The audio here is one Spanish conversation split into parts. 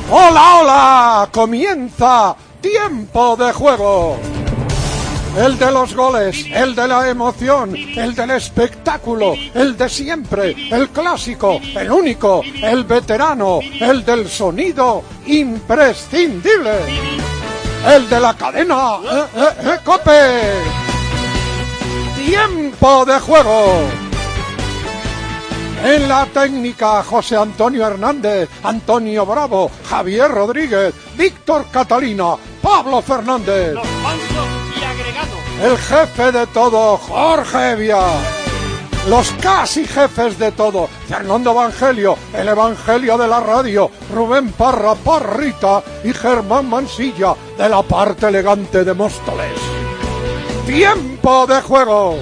¡Hola, hola! Comienza Tiempo de Juego. El de los goles, el de la emoción, el del espectáculo, el de siempre, el clásico, el único, el veterano, el del sonido imprescindible. El de la cadena COPE. Tiempo de Juego. En la técnica, José Antonio Hernández, Antonio Bravo, Javier Rodríguez, Víctor Catalina, Pablo Fernández. Los mansos y agregados. El jefe de todo, Jorge Evia. Los casi jefes de todo, Fernando Evangelio, el Evangelio de la radio, Rubén Parra, Parrita y Germán Mansilla, de la parte elegante de Móstoles. Tiempo de Juego.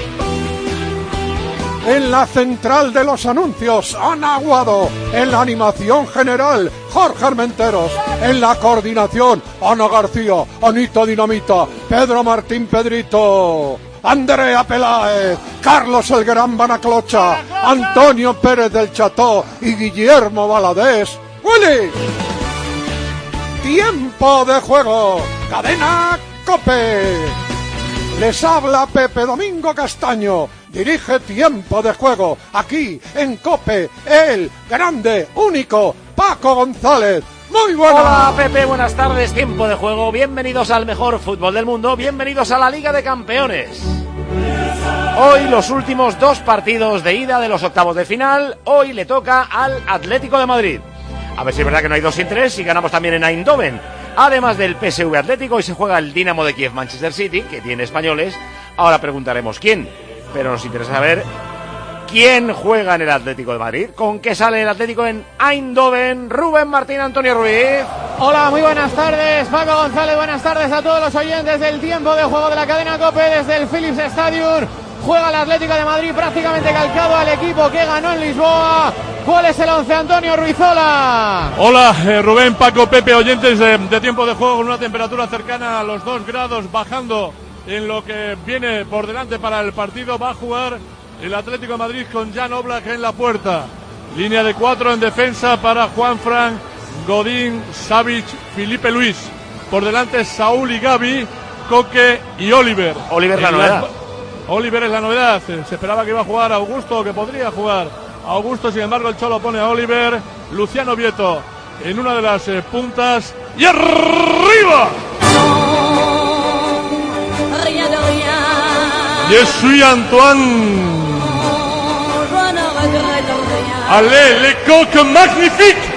En la central de los anuncios, Ana Aguado. En la animación general, Jorge Armenteros. En la coordinación, Ana García, Anita Dinamita, Pedro Martín Pedrito, Andrea Peláez, Carlos el Gran Banaclocha, Antonio Pérez del Cható y Guillermo Valadés. ¡Willy! Tiempo de Juego. Cadena COPE. Les habla Pepe Domingo Castaño. Dirige Tiempo de Juego, aquí en COPE, el grande, único, Paco González. ¡Muy buenas! Hola Pepe, buenas tardes, Tiempo de Juego. Bienvenidos al mejor fútbol del mundo, bienvenidos a la Liga de Campeones. Hoy los últimos dos partidos de ida de los octavos de final. Hoy le toca al Atlético de Madrid. A ver si es verdad que no hay 2 sin 3 y ganamos también en Eindhoven. Además del PSV Atlético, hoy se juega el Dinamo de Kiev Manchester City, que tiene españoles. Ahora preguntaremos quién. Pero nos interesa saber quién juega en el Atlético de Madrid. ¿Con qué sale el Atlético en Eindhoven? Rubén Martín, Antonio Ruiz. Hola, muy buenas tardes, Paco González. Buenas tardes a todos los oyentes del Tiempo de Juego de la cadena COPE desde el Philips Stadium. Juega el Atlético de Madrid prácticamente calcado al equipo que ganó en Lisboa. ¿Cuál es el 11, Antonio Ruizola? Hola, Rubén, Paco, Pepe, oyentes de Tiempo de Juego, con una temperatura cercana a los 2 grados, bajando en lo que viene por delante para el partido. Va a jugar el Atlético de Madrid con Jan Oblak en la puerta. Línea de 4 en defensa para Juanfran, Godín, Savic, Filipe Luis. Por delante Saúl y Gavi, Coque y Oliver. Oliver la novedad. Oliver es la novedad. Se esperaba que iba a jugar Augusto, que podría jugar Augusto. Sin embargo, el Cholo pone a Oliver. Luciano Vieto en una de las puntas. ¡Y arriba! Je suis Antoine. Allez, les coques magnifiques.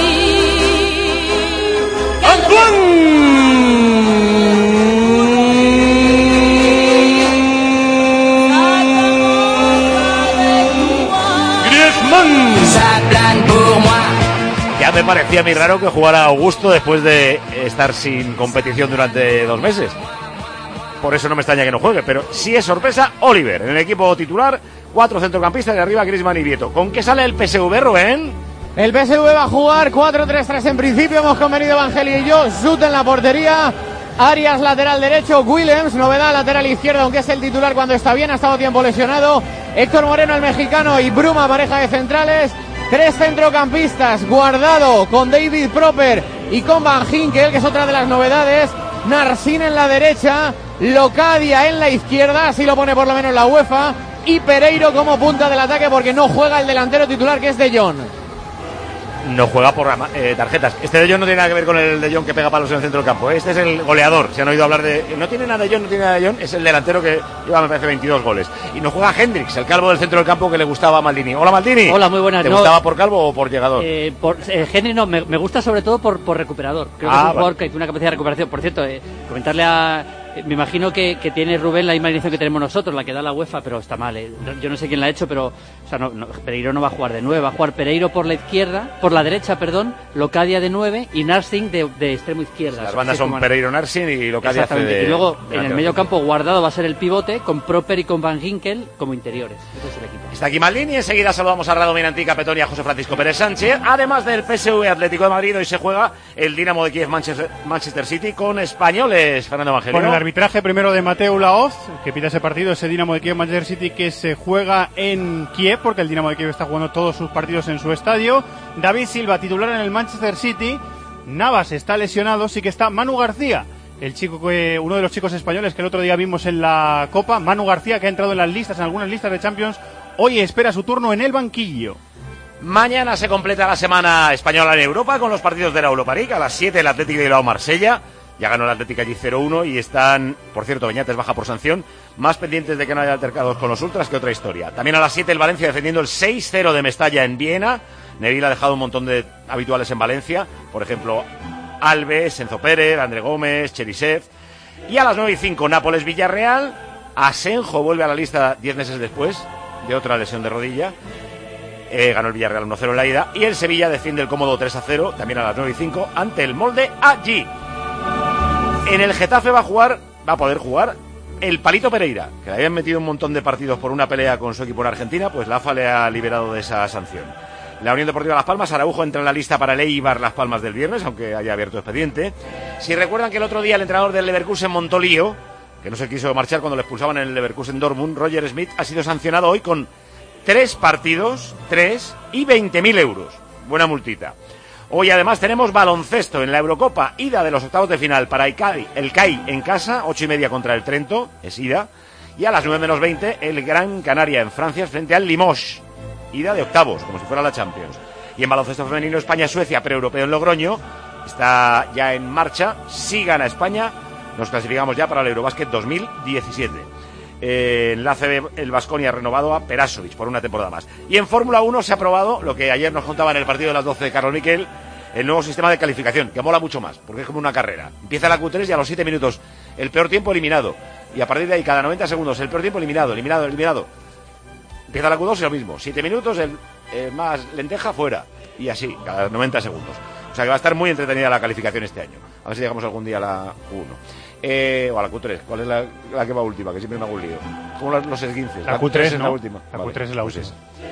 Antoine. Griezmann. Ya me parecía muy raro que jugara Augusto después de estar sin competición durante 2 meses. Por eso no me extraña que no juegue, pero sí es sorpresa Oliver en el equipo titular. 4 centrocampistas, de arriba Griezmann y Vieto. ¿Con qué sale el PSV, Rubén? El PSV va a jugar 4-3-3 en principio. Hemos convenido Evangelio y yo. Zut en la portería. Arias lateral derecho. Williams, novedad lateral izquierda, aunque es el titular cuando está bien. Ha estado tiempo lesionado. Héctor Moreno, el mexicano, y Bruma, pareja de centrales. 3 centrocampistas. Guardado con David Proper y con Van Ginkel, que es otra de las novedades. Narcín en la derecha. Locadia en la izquierda, así lo pone por lo menos la UEFA, y Pereiro como punta del ataque porque no juega el delantero titular, que es De Jong. No juega por tarjetas. Este De Jong no tiene nada que ver con el De Jong que pega palos en el centro del campo. Este es el goleador. Se han oído hablar de... No tiene nada de Jong, no tiene nada de Jong. Es el delantero que lleva, me parece, 22 goles. Y no juega Hendrix, el calvo del centro del campo que le gustaba a Maldini. Hola, Maldini. Hola, muy buenas. ¿Te gustaba por calvo o por llegador? Hendrix no, me gusta sobre todo por recuperador. Creo que es un jugador que tiene una capacidad de recuperación. Por cierto, comentarle a... Me imagino que tiene Rubén la misma alineación que tenemos nosotros, la que da la UEFA, pero está mal. Yo no sé quién la ha hecho, pero o sea, Pereiro no va a jugar de 9, va a jugar Pereiro por la izquierda, por la derecha, perdón, Locadia de 9 y Narsing de extremo izquierda. Las bandas son Pereiro, Narsing y Locadia hace de... Y luego en el medio campo Guardado va a ser el pivote, con Proper y con Van Ginkel como interiores. Ese es el equipo. Está aquí Maldini, enseguida saludamos a Radomir Antica, Petón y a José Francisco Pérez Sánchez. Además del PSV Atlético de Madrid, hoy se juega el Dinamo de Kiev Manchester City con españoles. Fernando Evangelio. Con el arbitraje primero de Mateu Laoz, que pita ese partido, ese Dinamo de Kiev Manchester City, que se juega en Kiev, porque el Dinamo de Kiev está jugando todos sus partidos en su estadio. David Silva, titular en el Manchester City. Navas está lesionado, sí que está Manu García, uno de los chicos españoles que el otro día vimos en la Copa. Manu García, que ha entrado en algunas listas de Champions, hoy espera su turno en el banquillo. Mañana se completa la semana española en Europa con los partidos de la Europa League. A las 7 el Atlético de Bilbao-Marsella. Ya ganó el Atlético allí 0-1 y están, por cierto, Beñates baja por sanción, más pendientes de que no haya altercados con los ultras que otra historia. También a las 7 el Valencia defendiendo el 6-0 de Mestalla en Viena. Neville ha dejado un montón de habituales en Valencia, por ejemplo, Alves, Enzo Pérez, André Gómez, Cherisev. Y a las 9:05 Nápoles-Villarreal. Asenjo vuelve a la lista 10 meses después de otra lesión de rodilla. Ganó el Villarreal 1-0 en la ida. Y el Sevilla defiende el cómodo 3-0, también a las 9:05, ante el Molde allí. En el Getafe va a poder jugar el Palito Pereira, que le habían metido un montón de partidos por una pelea con su equipo en Argentina, pues la AFA le ha liberado de esa sanción. La Unión Deportiva Las Palmas, Araujo entra en la lista para el Eibar Las Palmas del viernes, aunque haya abierto expediente. Si recuerdan que el otro día el entrenador del Leverkusen montó lío, que no se quiso marchar cuando le expulsaban en el Leverkusen Dortmund, Roger Smith ha sido sancionado hoy con 3 partidos, 3 y 20.000 euros. Buena multita. Hoy además tenemos baloncesto en la Eurocopa, ida de los octavos de final para el CAI en casa, 8:30 contra el Trento, es ida. Y a las 9:20 el Gran Canaria en Francia frente al Limoges, ida de octavos, como si fuera la Champions. Y en baloncesto femenino España-Suecia, preeuropeo en Logroño, está ya en marcha. Si gana España, nos clasificamos ya para el Eurobásquet 2017. En la ACB el Baskonia ha renovado a Perasovic por una temporada más. Y en Fórmula 1 se ha aprobado lo que ayer nos contaba en el partido de las 12 de Carlos Miquel, el nuevo sistema de calificación, que mola mucho más, porque es como una carrera. Empieza la Q3 y a los 7 minutos el peor tiempo eliminado. Y a partir de ahí, cada 90 segundos, el peor tiempo eliminado. Empieza la Q2 y lo mismo. 7 minutos, el más lenteja fuera. Y así, cada 90 segundos. O sea que va a estar muy entretenida la calificación este año. A ver si llegamos algún día a la Q1. O a la Q3. ¿Cuál es la que va última? Que siempre me hago un lío. Como los esguinces. La Q3 es la última. La Q3 es la última.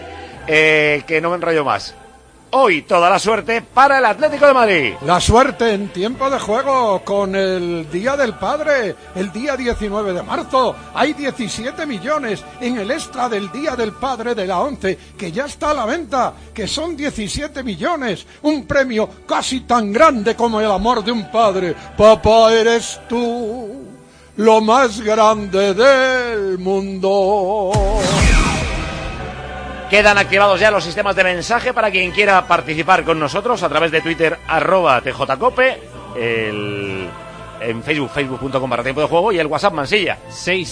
Que no me enrollo más. Hoy toda la suerte para el Atlético de Madrid. La suerte en tiempo de juego con el Día del Padre, el día 19 de marzo. Hay 17 millones en el extra del Día del Padre de la ONCE, que ya está a la venta, que son 17 millones. Un premio casi tan grande como el amor de un padre. Papá, eres tú, lo más grande del mundo. Quedan activados ya los sistemas de mensaje para quien quiera participar con nosotros a través de Twitter, @tjcope, en Facebook, facebook.com/tiempo de juego, y el WhatsApp Mansilla.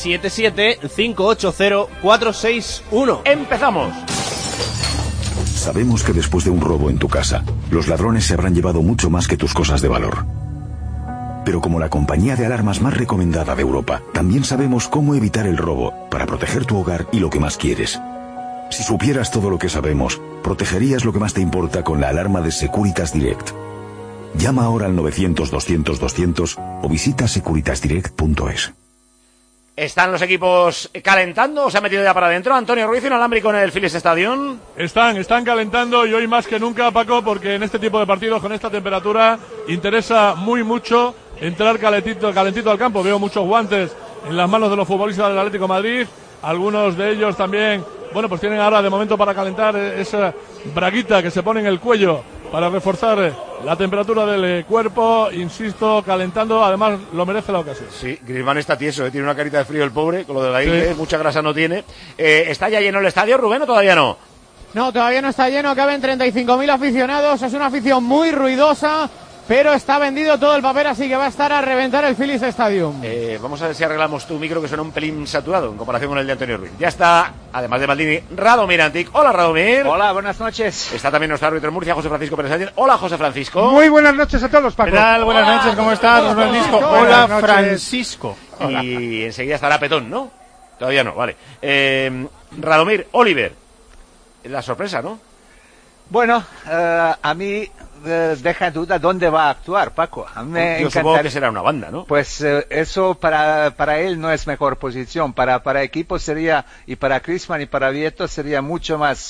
677-580-461. ¡Empezamos! Sabemos que después de un robo en tu casa, los ladrones se habrán llevado mucho más que tus cosas de valor. Pero como la compañía de alarmas más recomendada de Europa, también sabemos cómo evitar el robo para proteger tu hogar y lo que más quieres. Si supieras todo lo que sabemos, protegerías lo que más te importa con la alarma de Securitas Direct. Llama ahora al 900-200-200 o visita securitasdirect.es. ¿Están los equipos calentando o se ha metido ya para adentro? Antonio Ruiz, inalámbrico en el Philips Stadium. Están calentando, y hoy más que nunca, Paco, porque en este tipo de partidos con esta temperatura interesa muy mucho entrar calentito al campo. Veo muchos guantes en las manos de los futbolistas del Atlético de Madrid. Algunos de ellos también, pues tienen ahora de momento para calentar esa braguita que se pone en el cuello para reforzar la temperatura del cuerpo. Insisto, calentando, además lo merece la ocasión. Sí, Griezmann está tieso, tiene una carita de frío el pobre, con lo de la isla, mucha grasa no tiene. ¿Está ya lleno el estadio, Rubén, o todavía no? No, todavía no está lleno, caben 35.000 aficionados, es una afición muy ruidosa, pero está vendido todo el papel, así que va a estar a reventar el Philips Stadium. Vamos a ver si arreglamos tu micro, que suena un pelín saturado en comparación con el de Antonio Ruiz. Ya está, además de Maldini, Radomir Antic. Hola, Radomir. Hola, buenas noches. Está también nuestro árbitro en Murcia, José Francisco Pérez Sánchez. Hola, José Francisco. Muy buenas noches a todos, Paco. ¿Qué tal? Buenas noches, ¿cómo estás, José Francisco? Hola, Francisco. Y enseguida estará Petón, ¿no? Todavía no, vale. Radomir, Oliver. La sorpresa, ¿no? Bueno, a mí deja en duda dónde va a actuar, Paco. A mí me Yo supongo que será una banda, ¿no? Pues eso para él no es mejor posición. Para equipo sería, y para Griezmann y para Vieto sería mucho más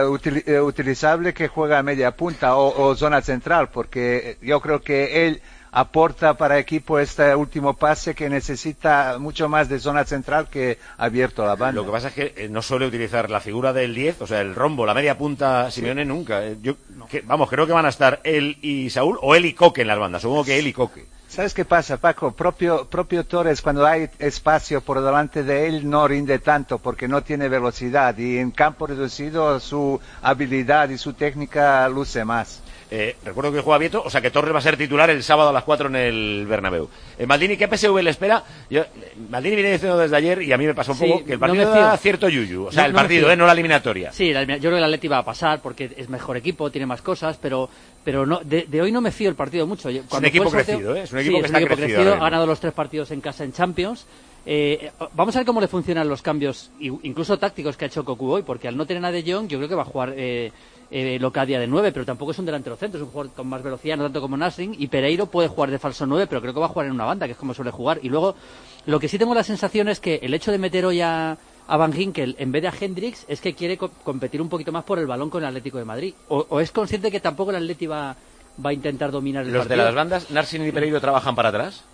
utilizable que juega a media punta o zona central, porque yo creo que él aporta para equipo este último pase que necesita mucho más de zona central que abierto a la banda. Lo que pasa es que no suele utilizar la figura del 10, o sea, el rombo, la media punta Simeone nunca. Creo que van a estar él y Saúl, o él y Coque en las bandas, supongo que él y Coque. ¿Sabes qué pasa, Paco? Propio Torres, cuando hay espacio por delante de él, no rinde tanto porque no tiene velocidad, y en campo reducido su habilidad y su técnica luce más. Recuerdo que juega Vieto, o sea que Torres va a ser titular el sábado a las 4 en el Bernabéu. Maldini, ¿qué PSV le espera? Maldini viene diciendo desde ayer, y a mí me pasó un poco, que el partido da cierto yuyu. O sea, el partido, no la eliminatoria. Sí, yo creo que el Atleti va a pasar porque es mejor equipo, tiene más cosas, pero no, de hoy no me fío el partido mucho. Es un equipo crecido, ¿eh? Es un equipo que está crecido. Ha ganado los 3 partidos en casa en Champions. Vamos a ver cómo le funcionan los cambios, incluso tácticos, que ha hecho Cocu hoy, porque al no tener a De Jong, yo creo que va a jugar Locadia de 9, pero tampoco es un delantero centro, es un jugador con más velocidad, no tanto como Nasrin, y Pereiro puede jugar de falso 9, pero creo que va a jugar en una banda, que es como suele jugar. Y luego, lo que sí tengo la sensación es que el hecho de meter hoy a Van Ginkel en vez de a Hendrix es que quiere competir un poquito más por el balón con el Atlético de Madrid, o es consciente que tampoco el Atleti va a intentar dominar el partido. ¿Los de las bandas, Narsin y Pereiro, trabajan para atrás?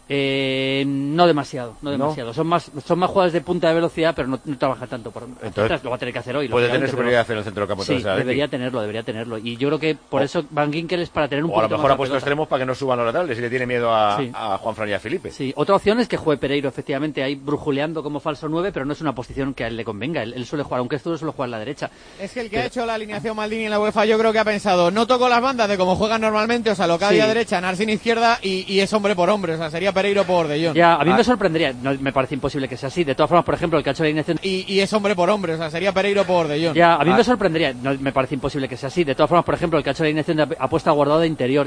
No demasiado. Son más jugadores de punta de velocidad, pero no trabajan tanto por atrás. Lo va a tener que hacer hoy. Puede tener superioridad en el centro del campo. Sí, debería tenerlo. Y yo creo que por eso Van Ginkel es para tener un poquito más. O a lo mejor ha puesto extremos para que no suban los laterales, si le tiene miedo a Juanfran y a Felipe. Sí, otra opción es que juegue Pereiro, efectivamente, ahí brujuleando como falso 9, pero no es una posición que a él le convenga. Él suele jugar, aunque esto suele jugar en la derecha. Es que el que ha hecho la alineación Maldini en la UEFA, yo creo que ha pensado, no toco las bandas de como juegan normalmente, o sea, Locadia derecha, Narsin izquierda, y es hombre por hombre, o sea, sería Pereiro por De Jong. Ya, a mí me sorprendería, no, me parece imposible que sea así. De todas formas, por ejemplo, el que ha hecho la alineación... Y es hombre por hombre, o sea, sería Pereiro por De Jong. Ya, a mí me sorprendería, no, me parece imposible que sea así. De todas formas, por ejemplo, el que ha hecho la alineación ha puesto a Guardado de interior,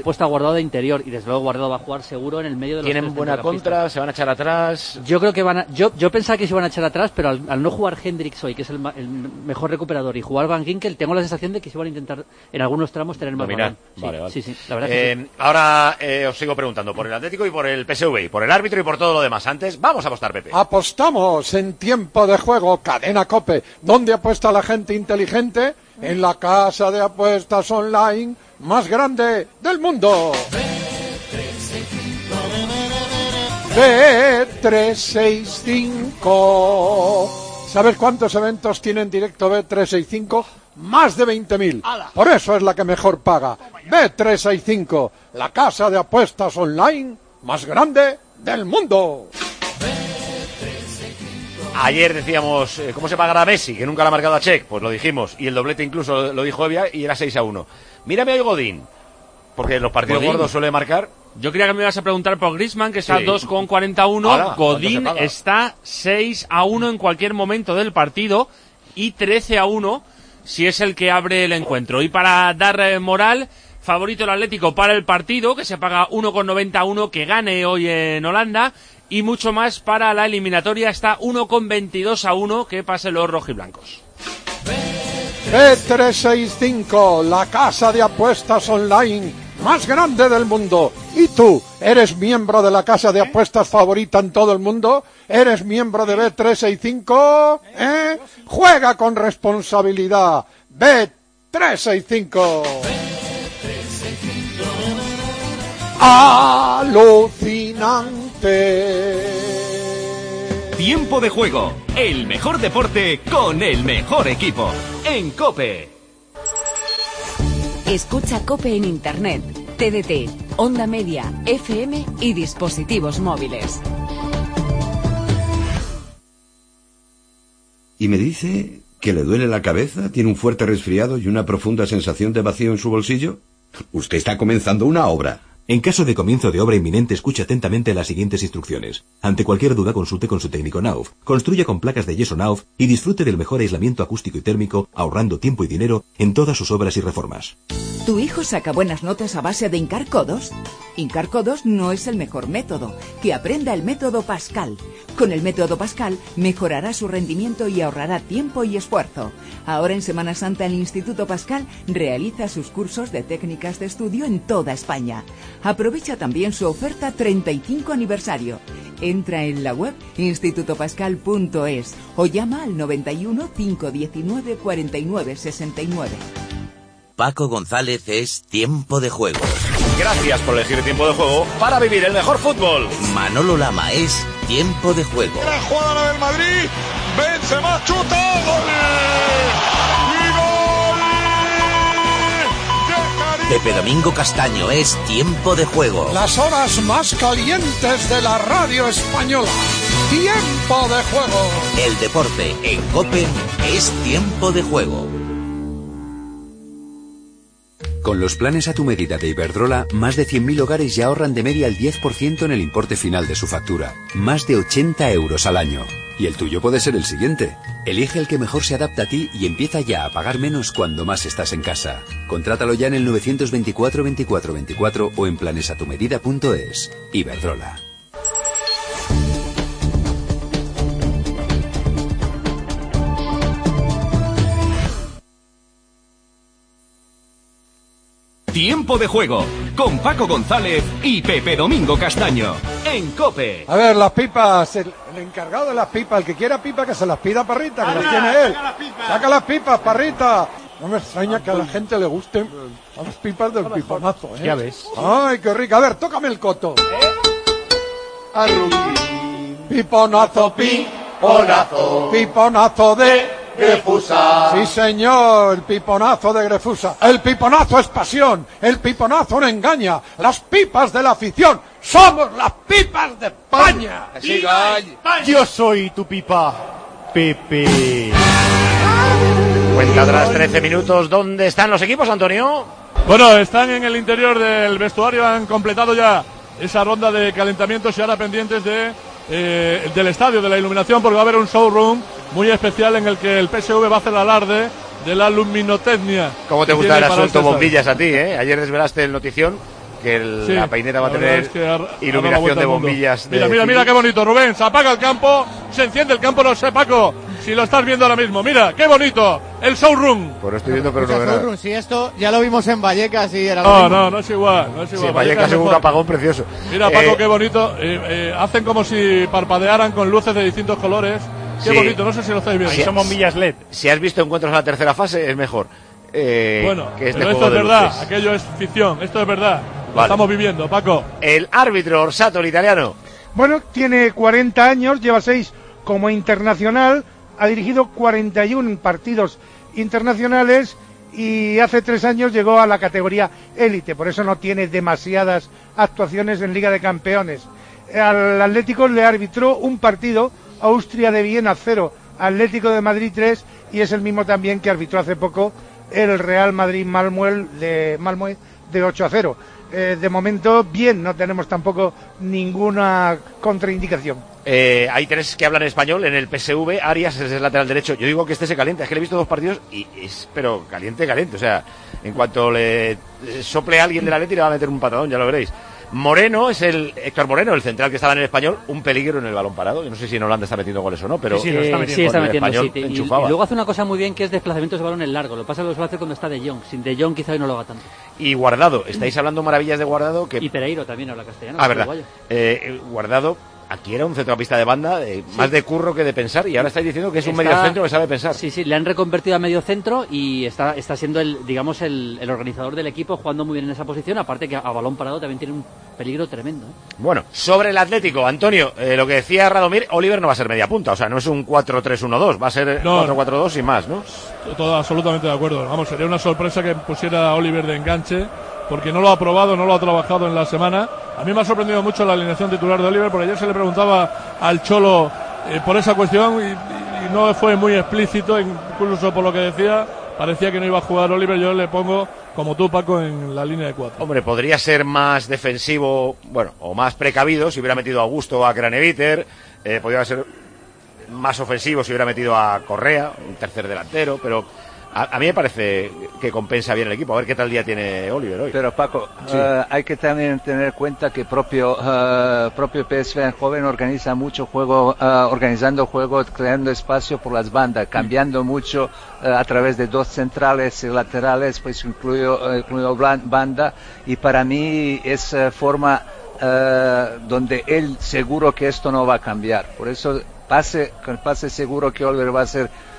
y desde luego Guardado va a jugar seguro en el medio de los... ¿Tienen buena contra? ¿Se van a echar atrás? Yo creo que yo pensaba que se iban a echar atrás, pero al no jugar Hendrix hoy, que es el mejor recuperador, y jugar Van Ginkel, tengo la sensación de que se van a intentar en algunos tramos tener más balón. Vale. Sí, la verdad que sí. Ahora os sigo preguntando por el Atlético y por el PSV, y por el árbitro y por todo lo demás. Antes, vamos a apostar, Pepe. Apostamos en tiempo de juego, Cadena COPE. ¿Dónde apuesta la gente inteligente? En la casa de apuestas online más grande del mundo. Bet365. ¿Sabes cuántos eventos tiene en directo Bet365? Más de 20.000. Por eso es la que mejor paga. Bet365, la casa de apuestas online más grande del mundo. Ayer decíamos, ¿cómo se pagará Messi? Que nunca le ha marcado a Čech. Pues lo dijimos. Y el doblete incluso lo dijo Evia y era 6-1. Mírame hoy Godín. Porque en los partidos gordos suele marcar. Yo creía que me ibas a preguntar por Griezmann, que está 2,41. Godín está 6-1 en cualquier momento del partido. Y 13-1 si es el que abre el encuentro. Y para dar moral, favorito el Atlético para el partido, que se paga 1,91, que gane hoy en Holanda. Y mucho más para la eliminatoria, está 1,22-1, que pase los rojiblancos. Bet365, la casa de apuestas online más grande del mundo. ¿Y tú, eres miembro de la casa de apuestas favorita en todo el mundo? ¿Eres miembro de Bet365? Juega con responsabilidad. Bet365. Alucinante. Tiempo de juego, el mejor deporte con el mejor equipo. En COPE. Escucha COPE en Internet, TDT, Onda Media, FM y dispositivos móviles. Y me dice que le duele la cabeza, tiene un fuerte resfriado y una profunda sensación de vacío en su bolsillo. Usted está comenzando una obra. En caso de comienzo de obra inminente, escuche atentamente las siguientes instrucciones. Ante cualquier duda, consulte con su técnico Nauf. Construya con placas de yeso Nauf y disfrute del mejor aislamiento acústico y térmico, ahorrando tiempo y dinero en todas sus obras y reformas. ¿Tu hijo saca buenas notas a base de hincar codos? Hincar codos no es el mejor método. Que aprenda el método Pascal. Con el método Pascal mejorará su rendimiento y ahorrará tiempo y esfuerzo. Ahora en Semana Santa el Instituto Pascal realiza sus cursos de técnicas de estudio en toda España. Aprovecha también su oferta 35 aniversario. Entra en la web institutopascal.es o llama al 91 519 49 69. Paco González es Tiempo de Juego. Gracias por elegir Tiempo de Juego para vivir el mejor fútbol. Manolo Lama es Tiempo de Juego. La jugada del Madrid, Benzema chuta, ¡gol! Pepe Domingo Castaño es Tiempo de Juego. Las horas más calientes de la radio española. Tiempo de Juego. El deporte en COPE es Tiempo de Juego. Con los planes a tu medida de Iberdrola, más de 100.000 hogares ya ahorran de media el 10% en el importe final de su factura. Más de 80 euros al año. Y el tuyo puede ser el siguiente. Elige el que mejor se adapta a ti y empieza ya a pagar menos cuando más estás en casa. Contrátalo ya en el 924 24 24 o en planesatumedida.es. Iberdrola. Tiempo de Juego, con Paco González y Pepe Domingo Castaño, en COPE. A ver, las pipas, el encargado de las pipas, el que quiera pipa que se las pida Parrita, que las tiene él. Saca las pipas, Parrita. No me extraña que a la gente le gusten las pipas del piponazo, ¿eh? Ya ves. Ay, qué rico. A ver, tócame el coto. Piponazo, piponazo, piponazo de Grefusa. Sí, señor, el piponazo de Grefusa. El piponazo es pasión, el piponazo no engaña. Las pipas de la afición, somos las pipas de España. Yo soy tu pipa, Pepe. Cuenta tras 13 minutos. ¿Dónde están los equipos, Antonio? Bueno, están en el interior del vestuario, han completado ya esa ronda de calentamientos y ahora pendientes del estadio, de la iluminación, porque va a haber un showroom muy especial en el que el PSV va a hacer alarde de la luminotecnia. ¿Cómo te gusta el asunto bombillas a ti, eh? Ayer desvelaste el notición que la peineta va a tener iluminación de bombillas. Mira qué bonito, Rubén. Se apaga el campo, se enciende el campo, no sé, Paco, si lo estás viendo ahora mismo. Mira, qué bonito, el showroom. Pues lo estoy viendo, pero no veo nada. Si esto ya lo vimos en Vallecas y era no es igual. Sí, en Vallecas es un apagón precioso. Mira, Paco, qué bonito. Hacen como si parpadearan con luces de distintos colores. Qué bonito, no sé si lo estáis viendo. Ahí son bombillas LED. Si has visto encuentros en la tercera fase, es mejor. Bueno, que este pero esto es verdad, luces. Aquello es ficción, esto es verdad. Lo estamos viviendo, Paco. El árbitro, Orsato, el italiano. Bueno, tiene 40 años, lleva 6 como internacional, ha dirigido 41 partidos internacionales y hace 3 años llegó a la categoría élite, por eso no tiene demasiadas actuaciones en Liga de Campeones. Al Atlético le arbitró un partido, Austria de Viena 0, Atlético de Madrid 3, y es el mismo también que arbitró hace poco el Real Madrid-Malmö de 8-0. De momento, bien, no tenemos tampoco ninguna contraindicación. Hay 3 que hablan español en el PSV. Arias es el lateral derecho. Yo digo que este se calienta, es que le he visto 2 partidos y es, pero caliente. O sea, en cuanto le sople a alguien de la Leti le va a meter un patadón, ya lo veréis. Moreno es Héctor Moreno, el central que estaba en el Español, un peligro en el balón parado. Yo no sé si en Holanda está metiendo goles o no, pero sí, está metiendo. Y luego hace una cosa muy bien que es desplazamientos de balón en largo. Lo pasa que lo hace cuando está De Jong. Sin De Jong quizá hoy no lo haga tanto. Y Guardado, estáis hablando maravillas de Guardado. Y Pereiro también habla castellano. Verdad. Guardado aquí era un centrocampista de banda, más de curro que de pensar, y ahora estáis diciendo que es un mediocentro que sabe pensar. Sí, le han reconvertido a mediocentro y está siendo el organizador del equipo, jugando muy bien en esa posición, aparte que a balón parado también tiene un peligro tremendo. Bueno, sobre el Atlético, Antonio, lo que decía Radomir, Oliver no va a ser media punta, o sea, no es un 4-3-1-2, va a ser 4-4-2 y más, ¿no? Todo absolutamente de acuerdo. Vamos, sería una sorpresa que pusiera a Oliver de enganche, porque no lo ha probado, no lo ha trabajado en la semana. A mí me ha sorprendido mucho la alineación titular de Oliver, porque ayer se le preguntaba al Cholo por esa cuestión y no fue muy explícito, incluso por lo que decía, parecía que no iba a jugar Oliver. Yo le pongo, como tú, Paco, en la línea de 4. Hombre, podría ser más defensivo, o más precavido si hubiera metido a Augusto o a Craneviter, podría ser más ofensivo si hubiera metido a Correa, un tercer delantero, pero a mí me parece que compensa bien el equipo. A ver qué tal día tiene Oliver hoy. Pero Paco, sí. Hay que también tener en cuenta que propio PSV joven organiza mucho juego, organizando juego, creando espacio por las bandas, cambiando mucho a través de 2 centrales y laterales, pues incluido banda, y para mí es forma donde él seguro que esto no va a cambiar. Por eso pase seguro que Oliver va a ser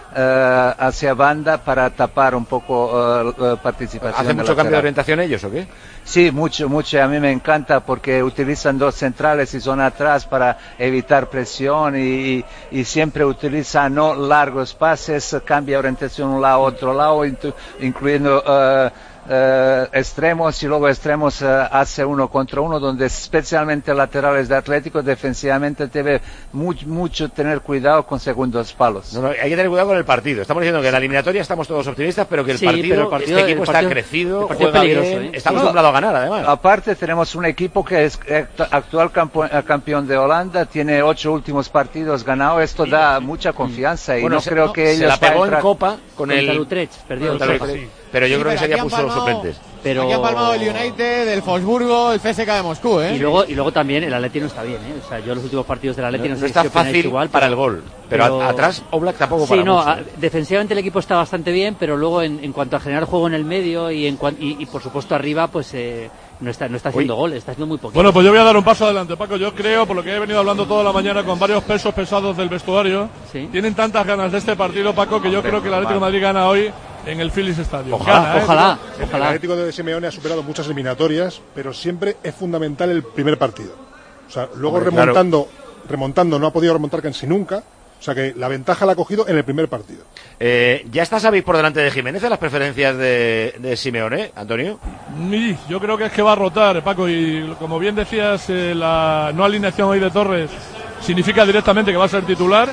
hacia banda para tapar un poco participación. ¿Hacen mucho cambio de orientación ellos o qué? Sí, mucho. A mí me encanta porque utilizan dos centrales y son atrás para evitar presión y siempre utilizan no largos pases, cambia orientación un lado a otro lado, incluyendo extremos y luego extremos hace 1 contra 1, donde especialmente laterales de Atlético defensivamente debe mucho tener cuidado con segundos palos. No, hay que tener cuidado con el partido. Estamos diciendo que en la eliminatoria estamos todos optimistas, pero que el partido este equipo está crecido, juega bien, está acostumbrado a ganar además. Aparte tenemos un equipo que es actual campeón de Holanda, tiene 8 últimos partidos ganados, esto da mucha confianza y creo que ellos se la pegó en Copa con el Utrecht, perdió. Pero yo creo que ese día puso los suplentes. Pero aquí han palmado el United, el Wolfsburgo, el CSKA de Moscú, ¿eh? Y luego también el Atleti no está bien, ¿eh? O sea, yo los últimos partidos del Atleti no sé si está fácil igual, para el gol. Pero atrás Oblak tampoco para mucho. Defensivamente el equipo está bastante bien, pero luego en cuanto a generar juego en el medio y por supuesto arriba, pues no está haciendo goles, está haciendo muy poquito. Bueno, pues yo voy a dar un paso adelante, Paco. Yo creo, por lo que he venido hablando toda la mañana con varios pesos pesados del vestuario, tienen tantas ganas de este partido, Paco, que yo creo que el Atlético de Madrid gana hoy en el Philips Stadium. Ojalá. El Atlético de Simeone ha superado muchas eliminatorias, pero siempre es fundamental el primer partido. O sea, luego remontando no ha podido remontar casi nunca. O sea que la ventaja la ha cogido en el primer partido. ¿Ya está Xavi por delante de Jiménez en las preferencias de Simeone, Antonio? Yo creo que es que va a rotar, Paco, y como bien decías, la no alineación hoy de Torres significa directamente que va a ser titular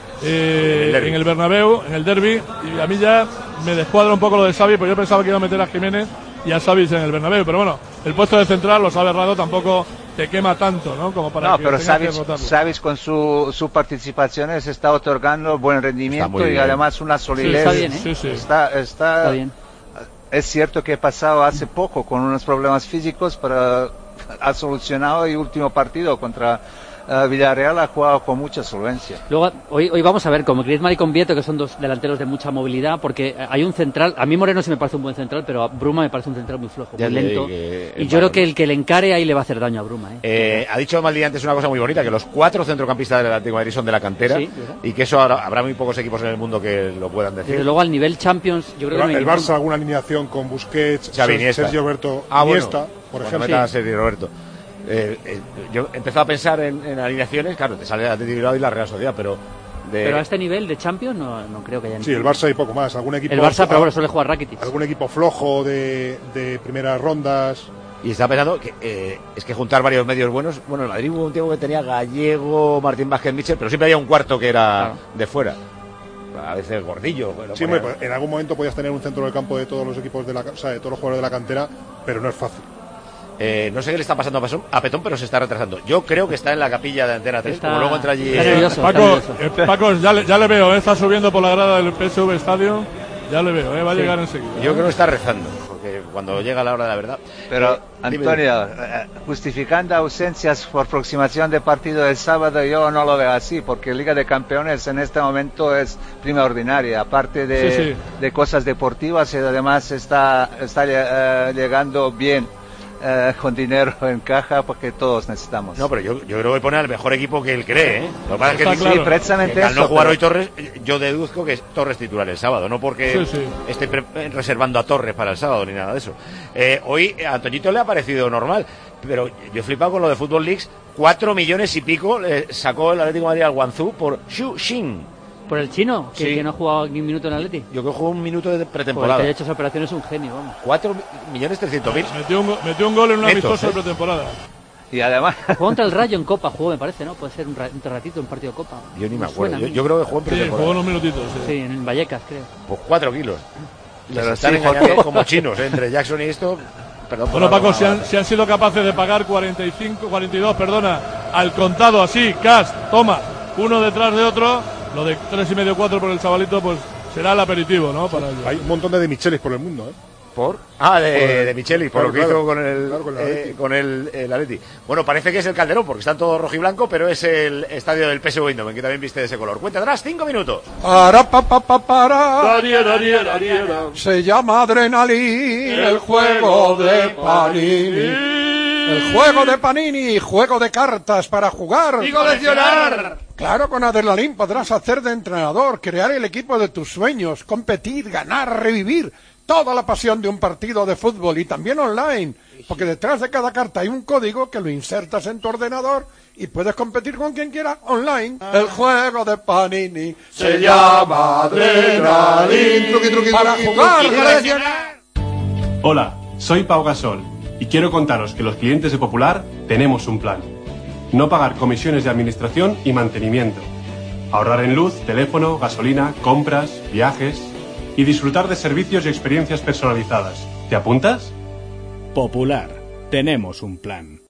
en el Bernabéu, en el derbi, y a mí ya me descuadra un poco lo de Xavi, porque yo pensaba que iba a meter a Jiménez y a Xavi en el Bernabéu, pero bueno, el puesto de central, lo sabe Rado, tampoco te quema tanto, ¿no? Como para que pero rotarlo. Xavi con su participación se está otorgando buen rendimiento y además una solidez. Está bien. Es cierto que he pasado hace poco con unos problemas físicos, pero ha solucionado el último partido contra Villarreal, ha jugado con mucha solvencia. Luego, hoy vamos a ver, como Griezmann y con Vieto, que son dos delanteros de mucha movilidad, porque hay un central, a mí Moreno sí me parece un buen central, pero a Bruma me parece un central muy flojo, muy lento, y yo creo que el que le encare ahí le va a hacer daño a Bruma. Ha dicho Maldini antes una cosa muy bonita, que los 4 centrocampistas del Atlético de Madrid son de la cantera, y que eso habrá muy pocos equipos en el mundo que lo puedan decir. Desde luego al nivel Champions, yo creo que el Barça alguna alineación con Busquets, Sergio Roberto, Iniesta, por ejemplo. Sergio Roberto. Yo he empezado a pensar en alineaciones, claro, te sale el Atlético de Bilbao y la Real Sociedad, pero a este nivel de Champions no creo que haya. Sí, el Barça y poco más. Algún equipo. El Barça, pero bueno, suele jugar Rakitic. Algún equipo flojo de primeras rondas. Y estaba pensando que es que juntar varios medios buenos. Bueno, en Madrid hubo un tiempo que tenía Gallego, Martín Vázquez, Michel, pero siempre había un cuarto que era de fuera. A veces Gordillo. Sí, en algún momento podías tener un centro del campo de todos los equipos de todos los jugadores de la cantera, pero no es fácil. No sé qué le está pasando a Petón, pero se está retrasando. Yo creo que está en la capilla de Antena 3, como luego entra allí. Paco, ya le veo, está subiendo por la grada del PSV Estadio. Ya le veo, va a llegar enseguida. Yo creo que está rezando, porque cuando llega la hora de la verdad. Pero, Antonio, justificando ausencias por aproximación de partido del sábado, yo no lo veo así, porque Liga de Campeones en este momento es prima ordinaria, aparte de cosas deportivas, y además está llegando bien. Con dinero en caja, porque todos necesitamos. No, pero yo creo que pone al mejor equipo que él cree, ¿eh? Lo que pasa es que sí, precisamente al no jugar hoy Torres, yo deduzco que es Torres titular el sábado, no porque esté reservando a Torres para el sábado ni nada de eso. Hoy a Antoñito le ha parecido normal, pero yo he flipado con lo de Football League. 4 millones y pico sacó el Atlético de Madrid al Guangzhou por Xu Xin. ¿Por el chino? Que no ha jugado ni un minuto en Atleti. Yo creo que jugó un minuto de pretemporada. El que haya hecho esa operación es un genio, vamos. 4.300.000. Metió un gol en una amistosa de pretemporada. Y además... Jugó contra el Rayo en Copa, me parece, ¿no? Puede ser un ratito, un partido de Copa. Yo ni me acuerdo. Yo creo que jugó en pretemporada. Sí, jugó unos minutitos. Sí, en Vallecas, creo. Pues 4 kilos. Pero están engañando como chinos, entre Jackson y esto... Bueno, Paco, si han sido capaces de pagar 42, al contado así, Cast, toma, uno detrás de otro, lo de 3,5 4 por el chavalito, pues será el aperitivo, ¿no? Para hay un montón de Michelis por el mundo, ¿eh? ¿Por? De Michelis, por lo que hizo con el Atleti. Bueno, parece que es el Calderón, porque están todos rojiblanco, pero es el estadio del PSV Eindhoven, que también viste de ese color. Cuenta atrás, 5 minutos. Se llama Adrenalina, el juego de Panini. El juego de Panini, juego de cartas para jugar y coleccionar. Claro, con Adrenalin podrás hacer de entrenador, crear el equipo de tus sueños, competir, ganar, revivir toda la pasión de un partido de fútbol y también online, porque detrás de cada carta hay un código que lo insertas en tu ordenador y puedes competir con quien quiera online. El juego de Panini se llama Adrenalin. Para jugar y coleccionar. Hola, soy Pau Gasol y quiero contaros que los clientes de Popular tenemos un plan. No pagar comisiones de administración y mantenimiento. Ahorrar en luz, teléfono, gasolina, compras, viajes y disfrutar de servicios y experiencias personalizadas. ¿Te apuntas? Popular. Tenemos un plan.